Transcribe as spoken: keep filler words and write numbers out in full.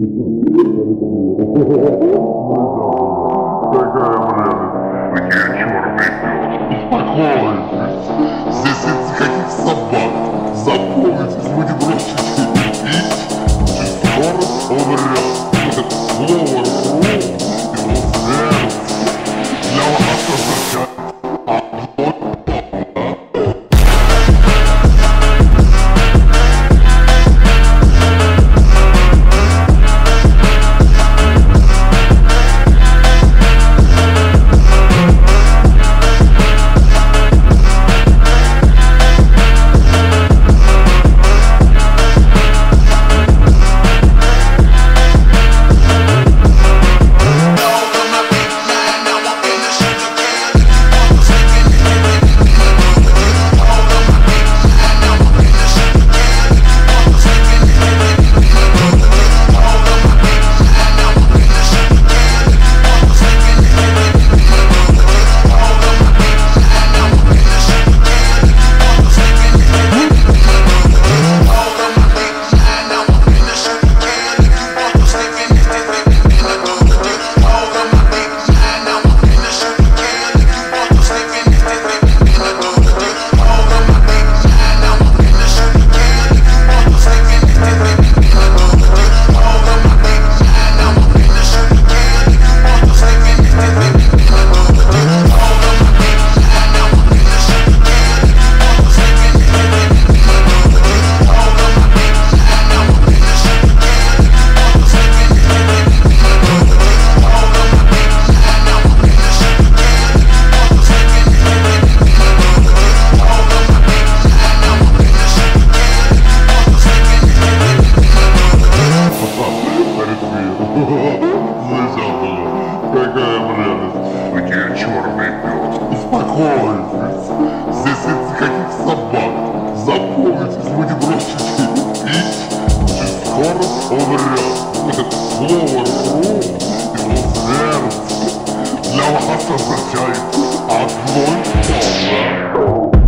Успокойтесь. Здесь нет никаких собак. Запомнитесь, будем бросить пить, и скоро умрет. Слово «ру» его сердце для вас означает одно Какая прелесть! Где черный пес? Успокойтесь! Здесь нет никаких собак! Запомнитесь, будем бросить пить, и скоро умрет. Слово «ру» его сердце для вас означает одно слово.